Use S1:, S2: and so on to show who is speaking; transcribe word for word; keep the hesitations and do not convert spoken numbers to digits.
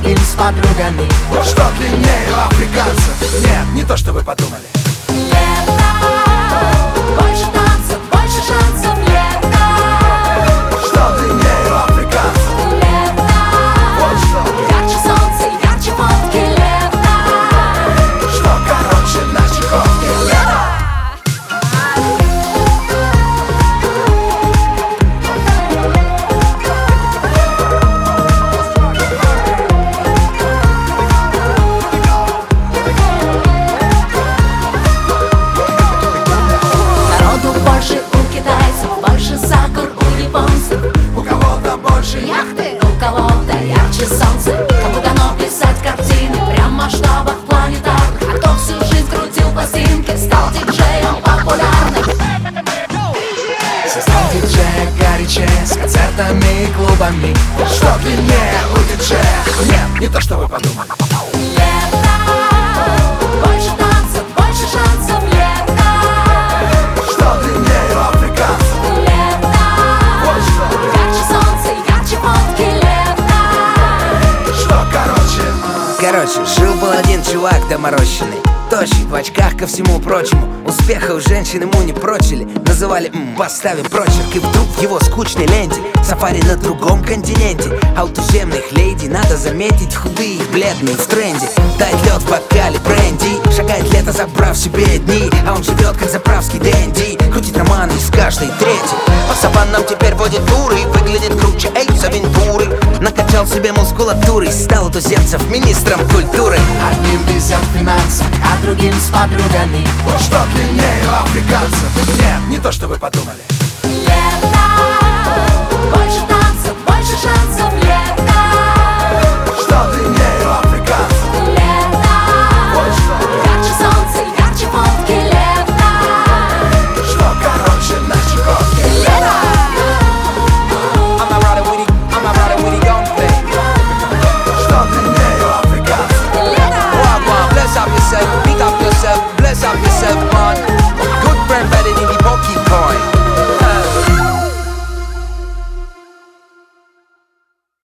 S1: другим с подругами.
S2: Вот что длиннее у африканцев? Нет, не то, что вы подумали.
S1: Лето, больше танцев, больше шансов. Лето,
S2: Что длиннее у африканцев?
S1: лето,
S2: Вот что.
S1: ярче солнце, ярче фотки. Лето,
S2: Что короче на чехотке? Лето.
S1: народу больше у китайцев, больше сакур у японцев.
S2: У кого-то больше
S1: Яхты, у кого-то ярче солнце. Кому дано писать картины прям в масштабах планетарных. А кто всю жизнь крутил пластинки, стал диджеем популярным.
S2: Сезон диджея горячее, с концертами и клубами. Что длиннее у диджея? Нет, не то, что вы подумали.
S1: Лето, больше танцев, больше шансов. Лето,
S2: Что длиннее у африканцев?
S1: лето,
S2: Вот что.
S1: ярче солнце, ярче фотки. Лето,
S2: Что короче?
S3: Короче, жил-был один чувак доморощенный, тощий, в очках ко всему прочему. Успеха у женщин ему не прочили, называли м, поставим прочерк. И вдруг в его скучной ленте сафари на другом континенте. А у туземных леди, надо заметить, худые и бледные в тренде. Тает лед в бокале бренди, шагает лето, забрав себе дни. А он живет как заправский дэнди, крутит романы из каждой трети. По саваннам теперь водит туры, выглядит круче Эйс Авентуры. Накачал себе мускулатурой, стал у туземцев министром культуры.
S1: одним везет финансы, а другим с подругами.
S2: Вот что длиннее у африканцев? Нет, не то, что вы подумали.
S1: Лето, больше